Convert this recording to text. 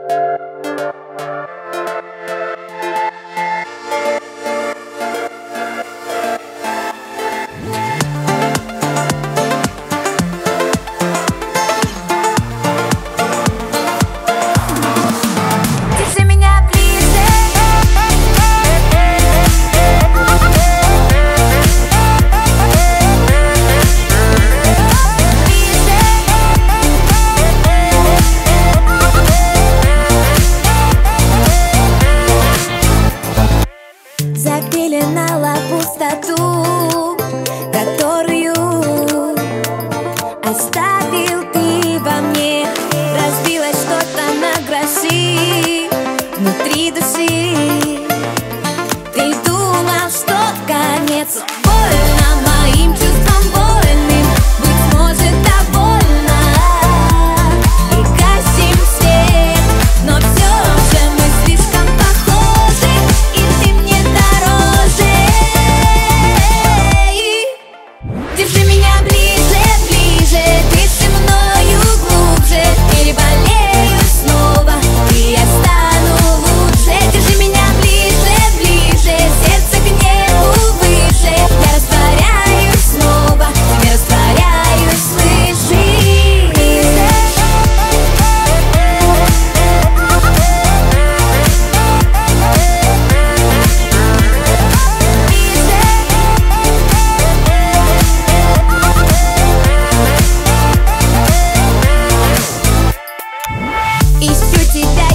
Запеленала пустоту, которую оставил ты во мне. Разбилось что-то на гроши внутри души. Ты думал, что конец. Больно моим чувствам, больным, быть может, довольна. И гасим свет, но все же мы слишком похожи, и ты мне дороже. Держи меня ближе, ближе, дыши мною глубже. Переболею снова, и я стану лучше. Держи меня ближе, ближе, сердце к небу выше. Я растворяюсь снова, тебе растворяюсь, слышишь? Ищу тебя